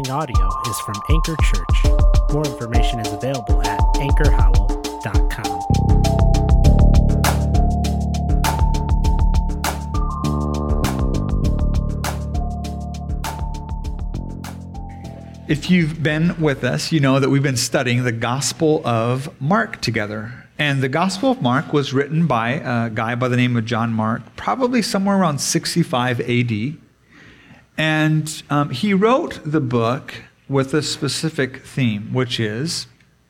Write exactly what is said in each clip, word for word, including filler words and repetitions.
following audio is from Anchor Church. More information is available at anchor howell dot com. If you've been with us, you know that we've been studying the Gospel of Mark together. And the Gospel of Mark was written by a guy by the name of John Mark, probably somewhere around sixty-five A D. And um, he wrote the book with a specific theme, which is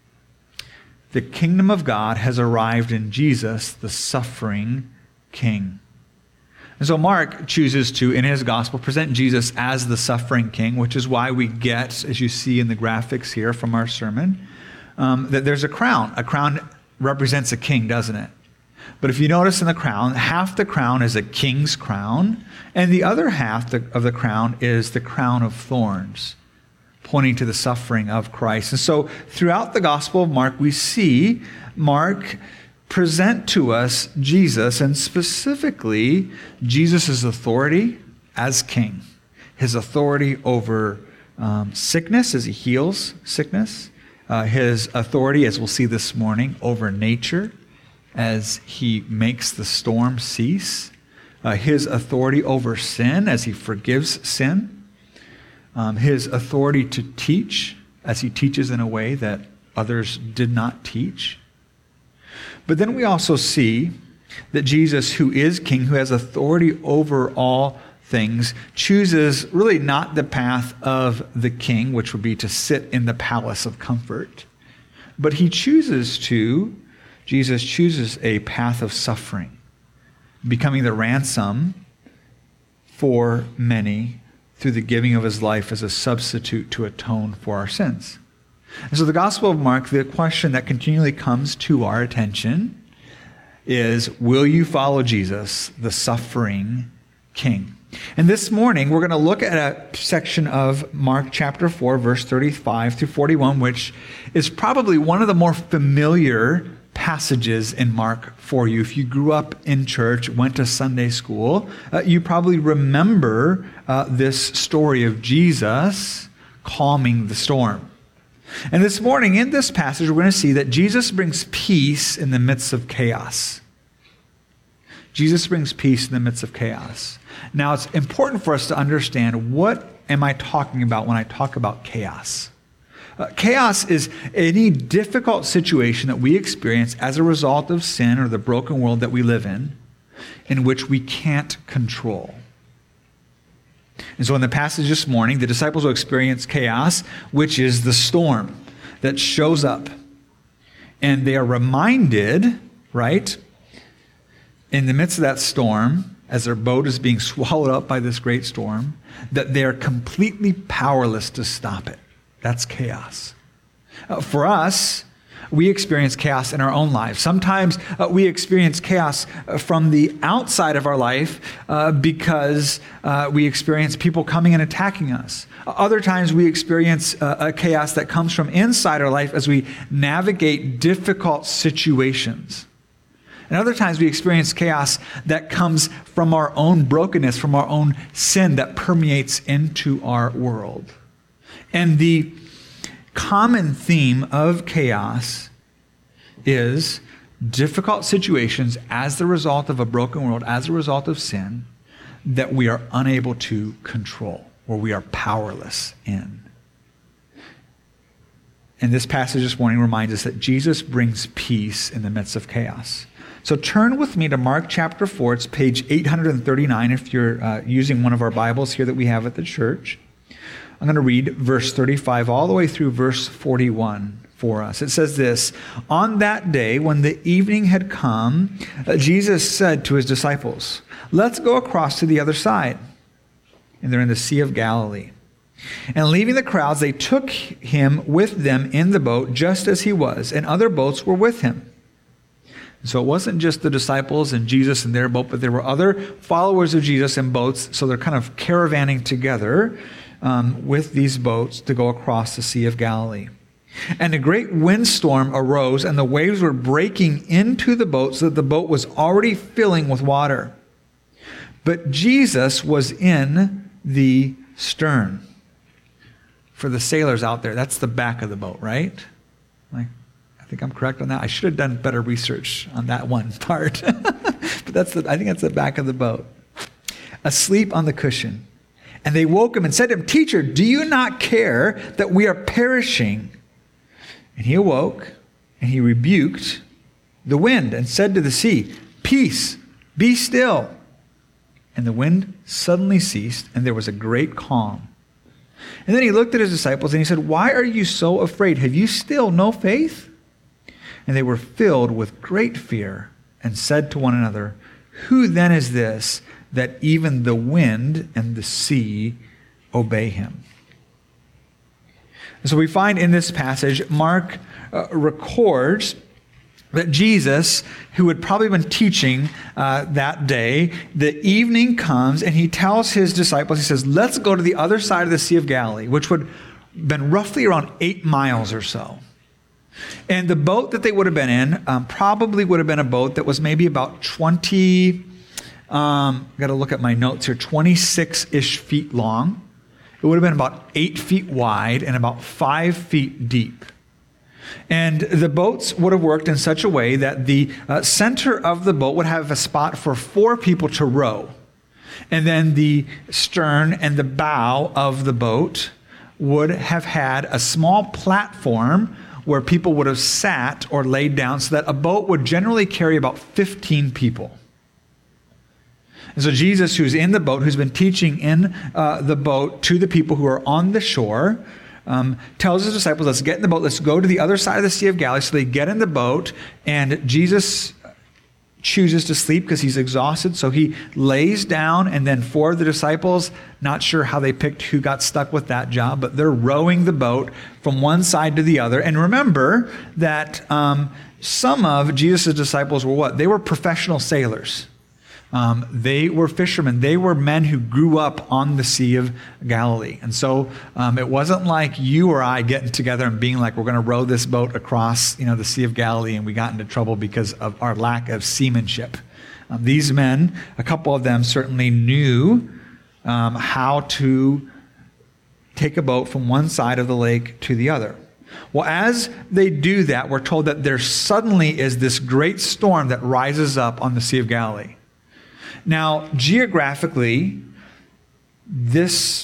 the kingdom of God has arrived in Jesus, the suffering King. And so Mark chooses to, in his gospel, present Jesus as the suffering King, which is why we get, as you see in the graphics here from our sermon, um, that there's a crown. A crown represents a king, doesn't it? But if you notice in the crown, half the crown is a king's crown, and the other half of the crown is the crown of thorns, pointing to the suffering of Christ. And so throughout the Gospel of Mark, we see Mark present to us Jesus, and specifically Jesus' authority as king, his authority over um, sickness as he heals sickness, uh, his authority, as we'll see this morning, over nature as he makes the storm cease, uh, his authority over sin as he forgives sin, um, his authority to teach as he teaches in a way that others did not teach. But then we also see that Jesus, who is king, who has authority over all things, chooses really not the path of the king, which would be to sit in the palace of comfort, but he chooses to, Jesus chooses a path of suffering, becoming the ransom for many through the giving of his life as a substitute to atone for our sins. And so the Gospel of Mark, the question that continually comes to our attention is, will you follow Jesus, the suffering King? And this morning, we're going to look at a section of Mark chapter four, verse thirty-five through forty-one, which is probably one of the more familiar passages in Mark for you. If you grew up in church, went to Sunday school, uh, you probably remember uh, this story of Jesus calming the storm. And this morning, in this passage, we're going to see that Jesus brings peace in the midst of chaos. Jesus brings peace in the midst of chaos. Now, it's important for us to understand, what am I talking about when I talk about chaos? Uh, chaos is any difficult situation that we experience as a result of sin or the broken world that we live in, in which we can't control. And so in the passage this morning, the disciples will experience chaos, which is the storm that shows up. And they are reminded, right, in the midst of that storm, as their boat is being swallowed up by this great storm, that they are completely powerless to stop it. That's chaos. Uh, for us, we experience chaos in our own lives. Sometimes uh, we experience chaos uh, from the outside of our life uh, because uh, we experience people coming and attacking us. Uh, other times we experience uh, a chaos that comes from inside our life as we navigate difficult situations. And other times we experience chaos that comes from our own brokenness, from our own sin that permeates into our world. And the common theme of chaos is difficult situations as the result of a broken world, as a result of sin, that we are unable to control, or we are powerless in. And this passage this morning reminds us that Jesus brings peace in the midst of chaos. So turn with me to Mark chapter four. It's page eight hundred thirty-nine if you're uh, using one of our Bibles here that we have at the church. I'm going to read verse thirty-five all the way through verse forty-one for us. It says this: "On that day, when the evening had come, uh, Jesus said to his disciples, 'Let's go across to the other side.' And they're in the Sea of Galilee. And leaving the crowds, they took him with them in the boat, just as he was, and other boats were with him." So it wasn't just the disciples and Jesus in their boat, but there were other followers of Jesus in boats. So they're kind of caravanning together um, with these boats to go across the Sea of Galilee. And a great windstorm arose, and the waves were breaking into the boat so that the boat was already filling with water. But Jesus was in the stern, for the sailors out there, that's the back of the boat, right? Like, I think I'm correct on that. I should have done better research on that one part. But that's the, I think that's the back of the boat. Asleep on the cushion. And they woke him and said to him, "Teacher, do you not care that we are perishing?" And he awoke, and he rebuked the wind and said to the sea, "Peace, be still." And the wind suddenly ceased, and there was a great calm. And then he looked at his disciples, and he said, "Why are you so afraid? Have you still no faith?" And they were filled with great fear and said to one another, "Who then is this that even the wind and the sea obey him?" And so we find in this passage, Mark uh, records that Jesus, who had probably been teaching uh, that day, the evening comes and he tells his disciples, he says, "Let's go to the other side of the Sea of Galilee," which would have been roughly around eight miles or so. And the boat that they would have been in um, probably would have been a boat that was maybe about twenty, um, got to look at my notes here, twenty-six-ish feet long. It would have been about eight feet wide and about five feet deep. And the boats would have worked in such a way that the uh, center of the boat would have a spot for four people to row. And then the stern and the bow of the boat would have had a small platform where people would have sat or laid down, so that a boat would generally carry about fifteen people. And so Jesus, who's in the boat, who's been teaching in uh, the boat to the people who are on the shore, um, tells his disciples, "Let's get in the boat. Let's go to the other side of the Sea of Galilee." So they get in the boat, and Jesus chooses to sleep because he's exhausted. So he lays down, and then four of the disciples, not sure how they picked who got stuck with that job, but they're rowing the boat from one side to the other. And remember that um, some of Jesus' disciples were what? They were professional sailors. Um, they were fishermen. They were men who grew up on the Sea of Galilee. And so um, it wasn't like you or I getting together and being like, we're going to row this boat across, you know, the Sea of Galilee, and we got into trouble because of our lack of seamanship. Um, these men, a couple of them certainly knew um, how to take a boat from one side of the lake to the other. Well, as they do that, we're told that there suddenly is this great storm that rises up on the Sea of Galilee. Now, geographically, this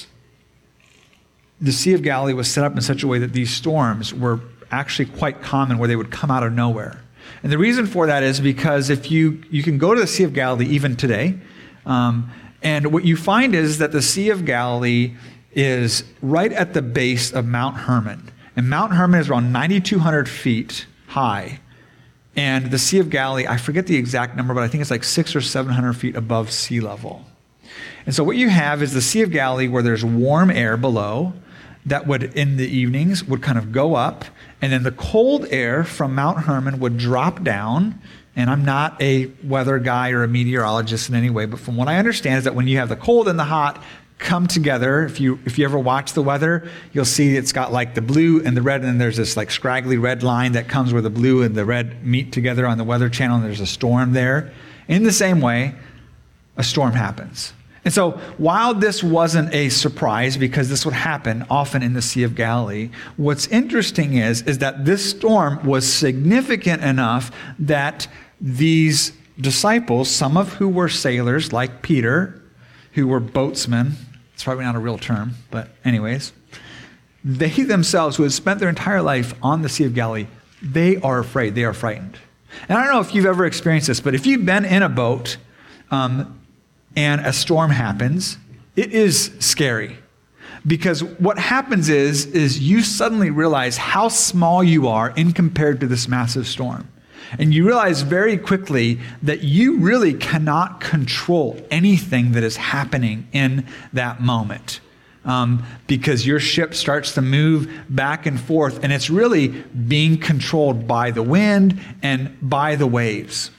the Sea of Galilee was set up in such a way that these storms were actually quite common, where they would come out of nowhere. And the reason for that is because if you, you can go to the Sea of Galilee even today, um, and what you find is that the Sea of Galilee is right at the base of Mount Hermon. And Mount Hermon is around nine thousand two hundred feet high. And the Sea of Galilee, I forget the exact number, but I think it's like six or seven hundred feet above sea level. And so what you have is the Sea of Galilee, where there's warm air below that would, in the evenings, would kind of go up. And then the cold air from Mount Hermon would drop down. And I'm not a weather guy or a meteorologist in any way, but from what I understand is that when you have the cold and the hot come together, if you if you ever watch the weather, you'll see it's got like the blue and the red, and then there's this like scraggly red line that comes where the blue and the red meet together on the Weather Channel, and there's a storm there. In the same way, a storm happens. And so while this wasn't a surprise, because this would happen often in the Sea of Galilee, what's interesting is, is that this storm was significant enough that these disciples, some of who were sailors like Peter, who were boatsmen, it's probably not a real term, but anyways, they themselves, who had spent their entire life on the Sea of Galilee, they are afraid, they are frightened. And I don't know if you've ever experienced this, but if you've been in a boat um, and a storm happens, it is scary. Because what happens is, is you suddenly realize how small you are in compared to this massive storm. And you realize very quickly that you really cannot control anything that is happening in that moment. Um, because your ship starts to move back and forth, and it's really being controlled by the wind and by the waves.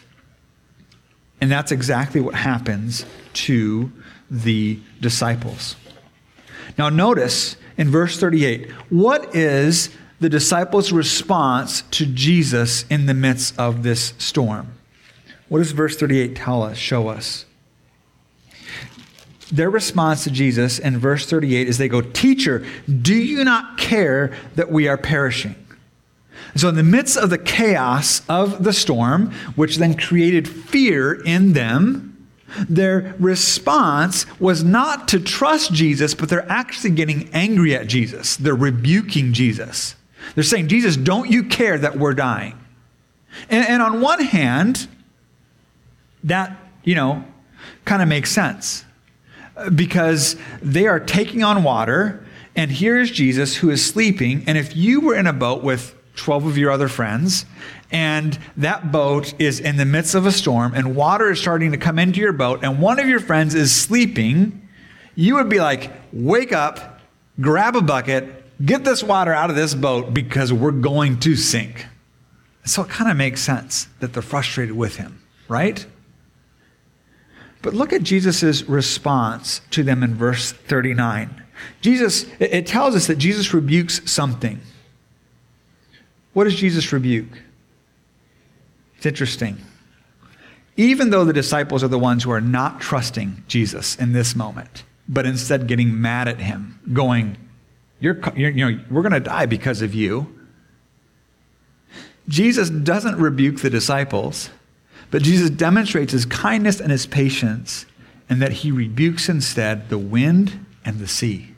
And that's exactly what happens to the disciples. Now notice in verse thirty-eight, what is the disciples' response to Jesus in the midst of this storm? What does verse thirty-eight tell us, show us? their response to Jesus in verse thirty-eight is they go, "Teacher, do you not care that we are perishing?" And so in the midst of the chaos of the storm, which then created fear in them, their response was not to trust Jesus, but they're actually getting angry at Jesus. They're rebuking Jesus. They're saying, "Jesus, don't you care that we're dying?" And, and on one hand, that, you know, kind of makes sense. Because they are taking on water, and here is Jesus who is sleeping. And if you were in a boat with twelve of your other friends, and that boat is in the midst of a storm, and water is starting to come into your boat, and one of your friends is sleeping, you would be like, "Wake up, grab a bucket, get this water out of this boat because we're going to sink." So it kind of makes sense that they're frustrated with him, right? But look at Jesus' response to them in verse thirty-nine. Jesus, it tells us that Jesus rebukes something. What does Jesus rebuke? It's interesting. Even though the disciples are the ones who are not trusting Jesus in this moment, but instead getting mad at him, going, you're, you're, you know, we're going to die because of you. Jesus doesn't rebuke the disciples, but Jesus demonstrates his kindness and his patience, and that he rebukes instead the wind and the sea.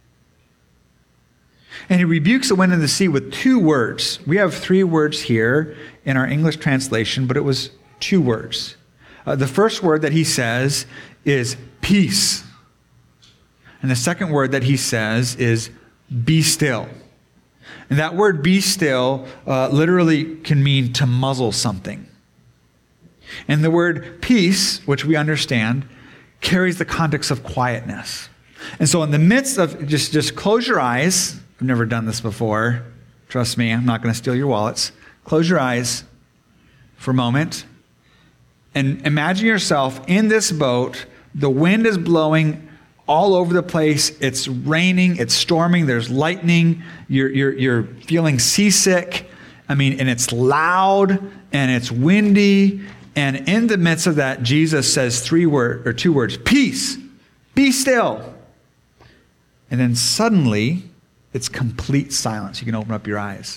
And he rebukes the wind and the sea with two words. We have three words here in our English translation, but it was two words. Uh, the first word that he says is peace. And the second word that he says is be still. And that word be still uh, literally can mean to muzzle something. And the word peace, which we understand, carries the context of quietness. And so in the midst of, just, just close your eyes. I've never done this before. Trust me, I'm not going to steal your wallets. Close your eyes for a moment. And imagine yourself in this boat. The wind is blowing all over the place. It's raining. It's storming. There's lightning. You're, you're, you're feeling seasick. I mean, and it's loud and it's windy. And in the midst of that, Jesus says three words or two words, peace, be still. And then suddenly, it's complete silence. You can open up your eyes.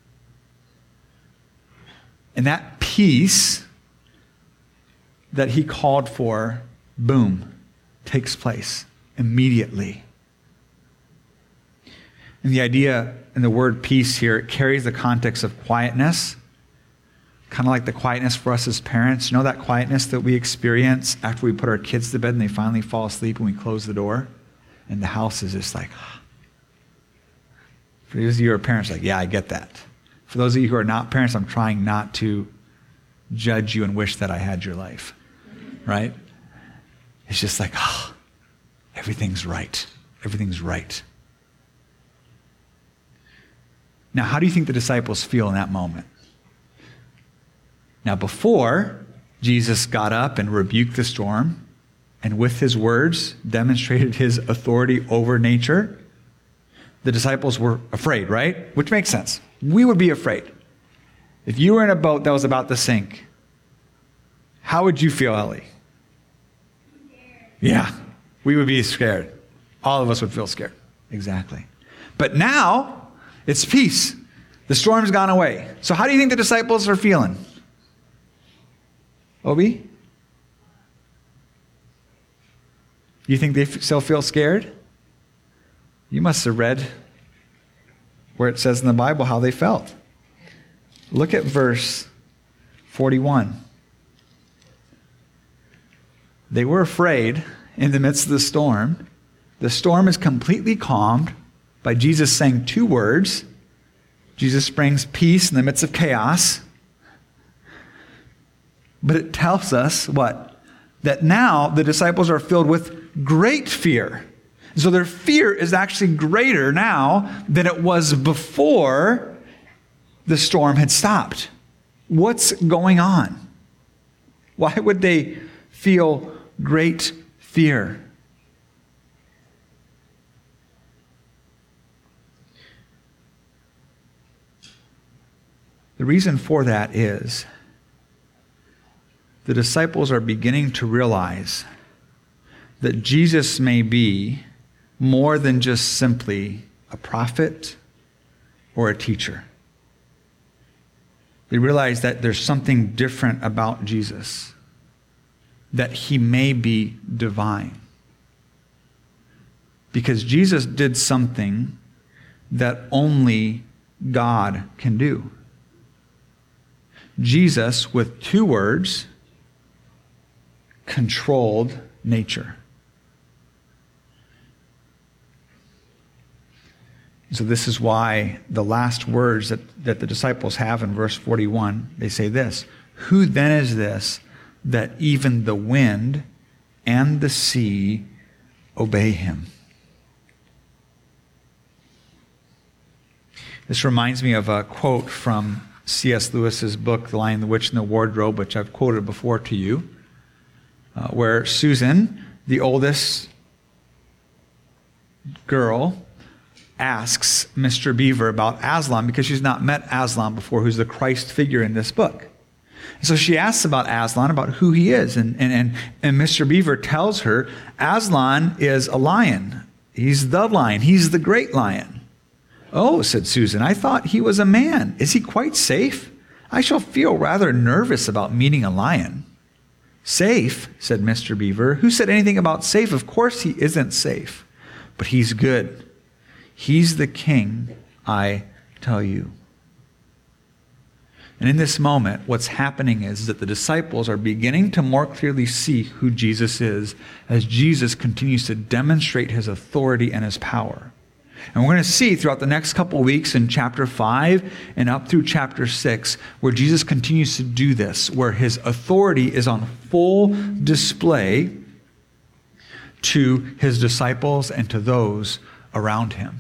And that peace that he called for, boom, takes place immediately. And the idea in the word peace here, it carries the context of quietness. Kind of like the quietness for us as parents. You know that quietness that we experience after we put our kids to bed and they finally fall asleep and we close the door? And the house is just like, for those of you who are parents, like, yeah, I get that. For those of you who are not parents, I'm trying not to judge you and wish that I had your life, right? It's just like, oh, everything's right. Everything's right. Now, how do you think the disciples feel in that moment? Now, before, Jesus got up and rebuked the storm, and with his words demonstrated his authority over nature. The disciples were afraid, right? Which makes sense. We would be afraid. If you were in a boat that was about to sink, how would you feel, Ellie? Scared. Yeah, we would be scared. All of us would feel scared. Exactly. But now, it's peace. The storm's gone away. So how do you think the disciples are feeling? Obi? You think they still feel scared? You must have read where it says in the Bible how they felt. Look at verse forty-one. They were afraid in the midst of the storm. The storm is completely calmed by Jesus saying two words. Jesus brings peace in the midst of chaos. But it tells us what? That now the disciples are filled with great fear. So their fear is actually greater now than it was before the storm had stopped. What's going on? Why would they feel great fear? The reason for that is the disciples are beginning to realize that Jesus may be more than just simply a prophet or a teacher. They realize that there's something different about Jesus, that he may be divine. Because Jesus did something that only God can do. Jesus, with two words, controlled nature. So this is why the last words that, that the disciples have in verse forty-one, they say this, "Who then is this that even the wind and the sea obey him?" This reminds me of a quote from C S Lewis's book, The Lion, the Witch, and the Wardrobe, which I've quoted before to you, uh, where Susan, the oldest girl, asks Mister Beaver about Aslan because she's not met Aslan before, who's the Christ figure in this book. So she asks about Aslan, about who he is, and, and, and, and Mister Beaver tells her, Aslan is a lion. He's the lion. He's the great lion. "Oh," said Susan, "I thought he was a man. Is he quite safe? I shall feel rather nervous about meeting a lion." "Safe," said Mister Beaver. "Who said anything about safe? Of course he isn't safe. But he's good. He's the king, I tell you." And in this moment, what's happening is that the disciples are beginning to more clearly see who Jesus is as Jesus continues to demonstrate his authority and his power. And we're going to see throughout the next couple of weeks in chapter five and up through chapter six where Jesus continues to do this, where his authority is on full display to his disciples and to those around him.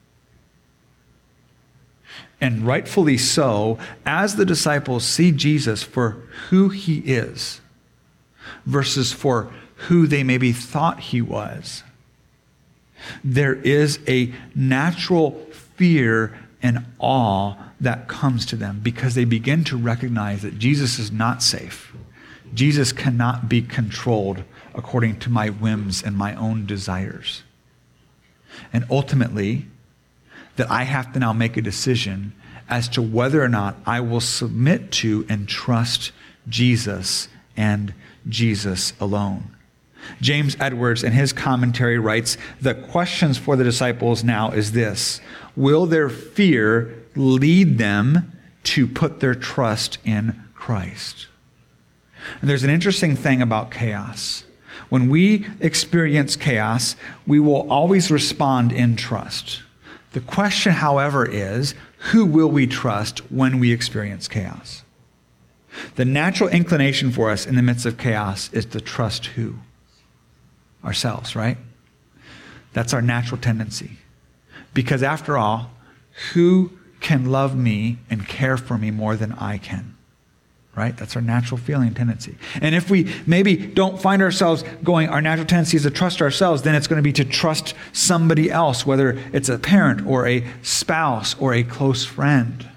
And rightfully so, as the disciples see Jesus for who he is versus for who they maybe thought he was, there is a natural fear and awe that comes to them because they begin to recognize that Jesus is not safe. Jesus cannot be controlled according to my whims and my own desires. And ultimately, that I have to now make a decision as to whether or not I will submit to and trust Jesus and Jesus alone. James Edwards, in his commentary, writes, "The questions for the disciples now is this: will their fear lead them to put their trust in Christ?" And there's an interesting thing about chaos. When we experience chaos, we will always respond in trust. The question, however, is, who will we trust when we experience chaos? The natural inclination for us in the midst of chaos is to trust who? Ourselves, right? That's our natural tendency. Because after all, who can love me and care for me more than I can? Right? That's our natural feeling and tendency. And if we maybe don't find ourselves going, our natural tendency is to trust ourselves, then it's going to be to trust somebody else, whether it's a parent or a spouse or a close friend.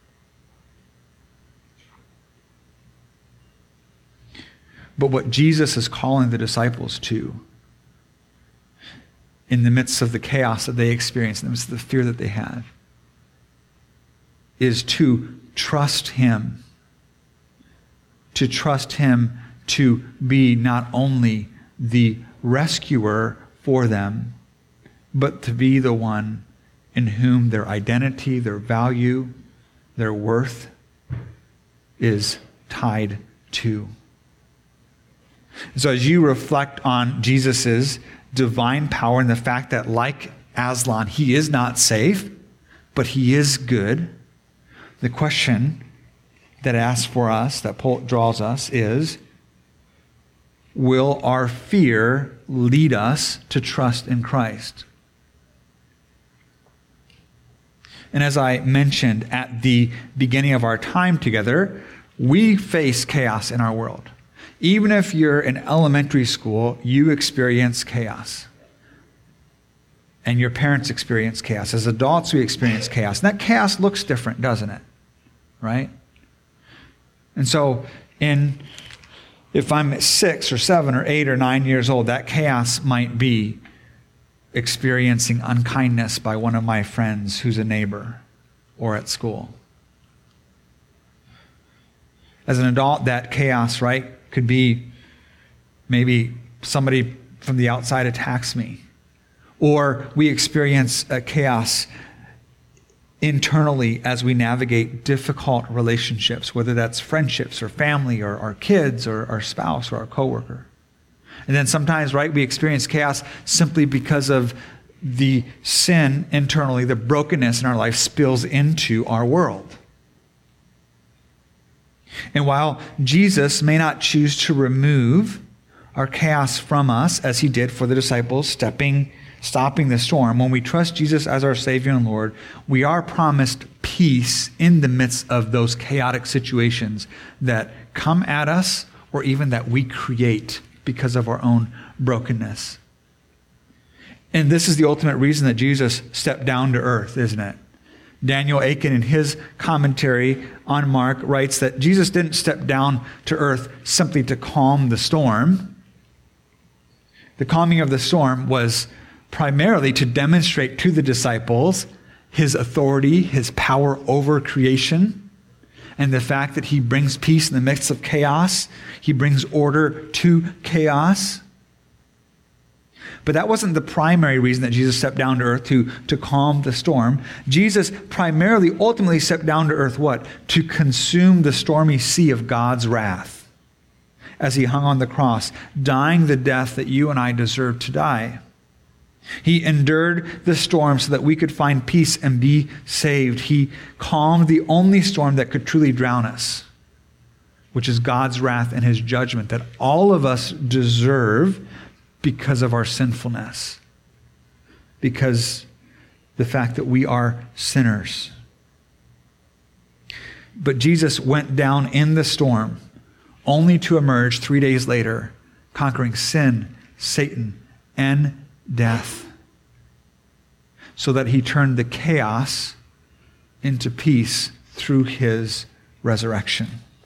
But what Jesus is calling the disciples to, in the midst of the chaos that they experience, in the midst of the fear that they have, is to trust him. To trust him to be not only the rescuer for them, but to be the one in whom their identity, their value, their worth is tied to. So as you reflect on Jesus' divine power and the fact that, like Aslan, he is not safe, but he is good, the question that asks for us, that draws us, is, will our fear lead us to trust in Christ? And as I mentioned at the beginning of our time together, we face chaos in our world. Even if you're in elementary school, you experience chaos. And your parents experience chaos. As adults, we experience chaos. And that chaos looks different, doesn't it? Right? And so, in If I'm six or seven or eight or nine years old, that chaos might be experiencing unkindness by one of my friends who's a neighbor or at school. As an adult, that chaos, right, could be maybe somebody from the outside attacks me. Or we experience a chaos internally as we navigate difficult relationships, whether that's friendships or family or our kids or our spouse or our coworker. And then sometimes, right, we experience chaos simply because of the sin internally, the brokenness in our life spills into our world. And while Jesus may not choose to remove our chaos from us, as he did for the disciples, stepping, stopping the storm, when we trust Jesus as our Savior and Lord, we are promised peace in the midst of those chaotic situations that come at us or even that we create because of our own brokenness. And this is the ultimate reason that Jesus stepped down to earth, isn't it? Daniel Akin, in his commentary on Mark, writes that Jesus didn't step down to earth simply to calm the storm. The calming of the storm was primarily to demonstrate to the disciples his authority, his power over creation, and the fact that he brings peace in the midst of chaos. He brings order to chaos. But that wasn't the primary reason that Jesus stepped down to earth, to, to calm the storm. Jesus primarily, ultimately stepped down to earth, what? To consume the stormy sea of God's wrath as he hung on the cross, dying the death that you and I deserve to die. He endured the storm so that we could find peace and be saved. He calmed the only storm that could truly drown us, which is God's wrath and his judgment that all of us deserve because of our sinfulness, because the fact that we are sinners. But Jesus went down in the storm only to emerge three days later, conquering sin, Satan, and death, so that he turned the chaos into peace through his resurrection.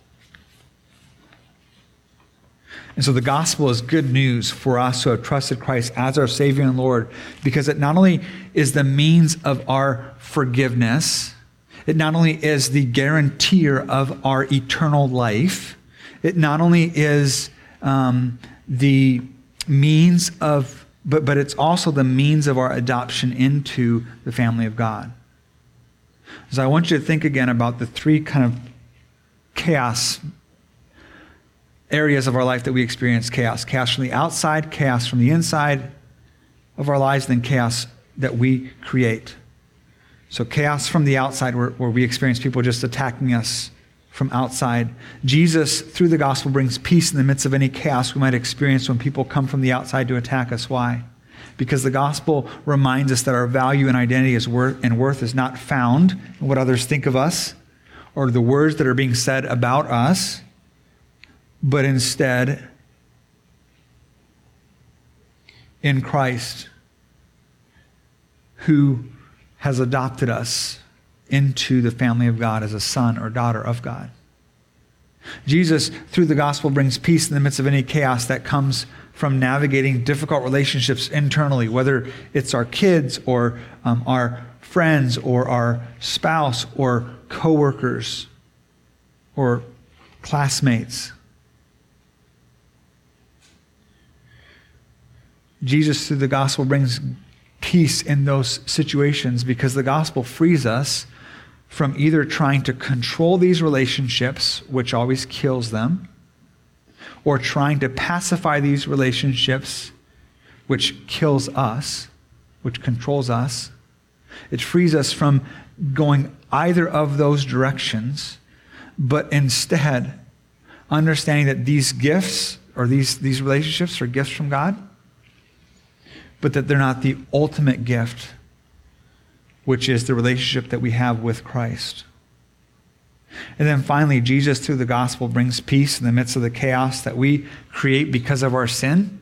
And so the gospel is good news for us who have trusted Christ as our Savior and Lord, because it not only is the means of our forgiveness, it not only is the guarantor of our eternal life, it not only is um, the means of, but, but it's also the means of our adoption into the family of God. So I want you to think again about the three kind of chaos areas of our life that we experience chaos. Chaos from the outside, chaos from the inside of our lives, then chaos that we create. So chaos from the outside, where, where we experience people just attacking us from outside. Jesus, through the gospel, brings peace in the midst of any chaos we might experience when people come from the outside to attack us. Why? Because the gospel reminds us that our value and identity is worth, and worth is not found in what others think of us or the words that are being said about us, but instead in Christ, who has adopted us into the family of God as a son or daughter of God. Jesus, through the gospel, brings peace in the midst of any chaos that comes from navigating difficult relationships internally, whether it's our kids or um, our friends or our spouse or coworkers or classmates. Jesus, through the gospel, brings peace in those situations because the gospel frees us from either trying to control these relationships, which always kills them, or trying to pacify these relationships, which kills us, which controls us. It frees us from going either of those directions, but instead understanding that these gifts or these, these relationships are gifts from God, but that they're not the ultimate gift, which is the relationship that we have with Christ. And then finally, Jesus, through the gospel, brings peace in the midst of the chaos that we create because of our sin.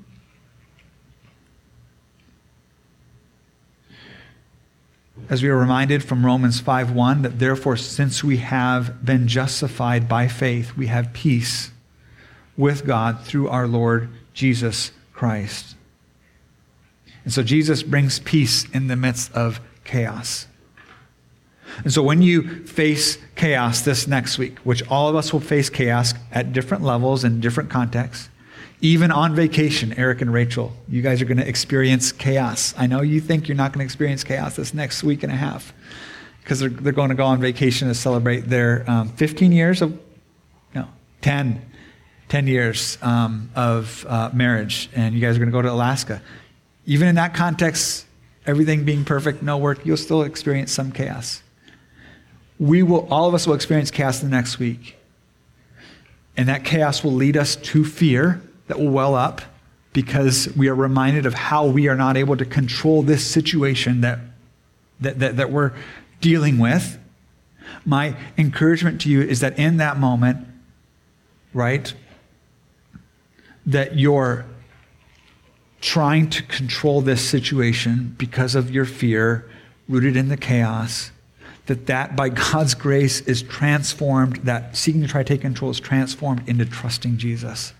As we are reminded from Romans five one, that therefore, since we have been justified by faith, we have peace with God through our Lord Jesus Christ. And so Jesus brings peace in the midst of chaos. And so when you face chaos this next week, which all of us will face chaos at different levels and different contexts, even on vacation, Eric and Rachel, you guys are going to experience chaos. I know you think you're not going to experience chaos this next week and a half because they're, they're going to go on vacation to celebrate their um, fifteen years of, no, ten, ten years um, of uh, marriage. And you guys are going to go to Alaska. Even in that context, everything being perfect, no work, you'll still experience some chaos. We will, all of us will experience chaos the next week. And that chaos will lead us to fear that will well up because we are reminded of how we are not able to control this situation that, that, that, that we're dealing with. My encouragement to you is that in that moment, right, that you're trying to control this situation because of your fear, rooted in the chaos, that that by God's grace is transformed, that seeking to try to take control is transformed into trusting Jesus.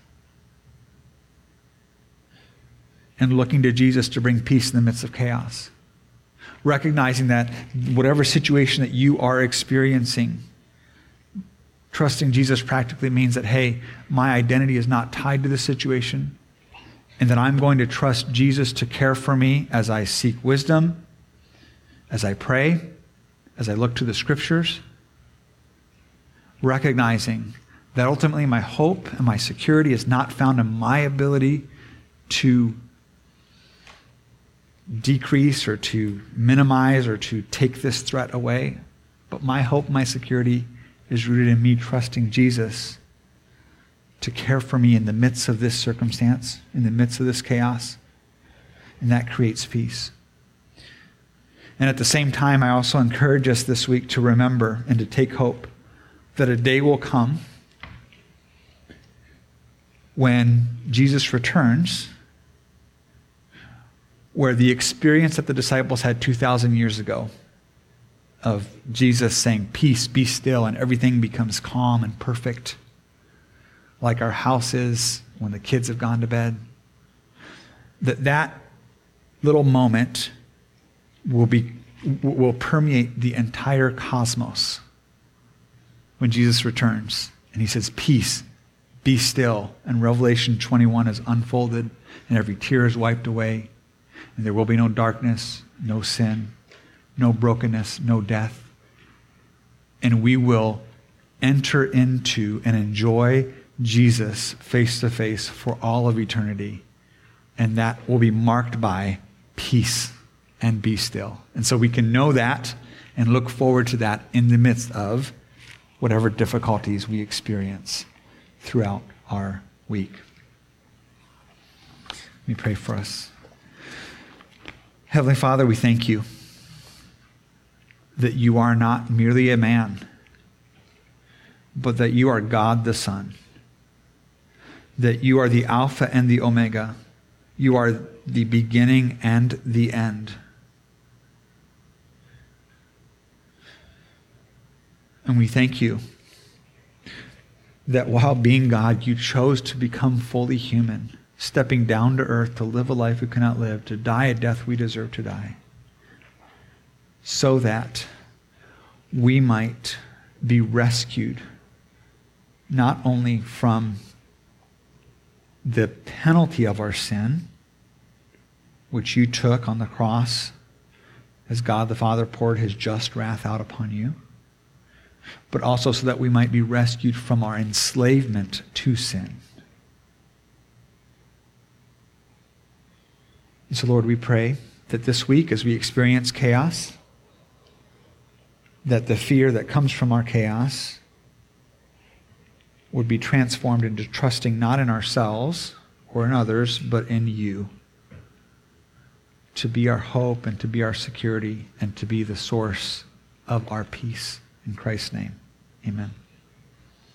And looking to Jesus to bring peace in the midst of chaos. Recognizing that whatever situation that you are experiencing, trusting Jesus practically means that, hey, my identity is not tied to the situation, and that I'm going to trust Jesus to care for me as I seek wisdom, as I pray, as I look to the scriptures, recognizing that ultimately my hope and my security is not found in my ability to decrease or to minimize or to take this threat away, but my hope, my security is rooted in me trusting Jesus to care for me in the midst of this circumstance, in the midst of this chaos, and that creates peace. And at the same time, I also encourage us this week to remember and to take hope that a day will come when Jesus returns, where the experience that the disciples had two thousand years ago of Jesus saying, "Peace, be still," and everything becomes calm and perfect, like our house is when the kids have gone to bed, that that little moment will be will permeate the entire cosmos when Jesus returns. And he says, "Peace, be still." And Revelation twenty-one is unfolded, and every tear is wiped away. And there will be no darkness, no sin, no brokenness, no death. And we will enter into and enjoy Jesus face to face for all of eternity. And that will be marked by peace and be still. And so we can know that and look forward to that in the midst of whatever difficulties we experience throughout our week. Let me pray for us. Heavenly Father, we thank you that you are not merely a man, but that you are God the Son, that you are the Alpha and the Omega. You are the beginning and the end. And we thank you that while being God, you chose to become fully human, stepping down to earth to live a life we cannot live, to die a death we deserve to die, so that we might be rescued not only from the penalty of our sin, which you took on the cross as God the Father poured his just wrath out upon you, but also so that we might be rescued from our enslavement to sin. And so, Lord, we pray that this week, as we experience chaos, that the fear that comes from our chaos would be transformed into trusting not in ourselves or in others, but in you, to be our hope and to be our security and to be the source of our peace. In Christ's name, amen.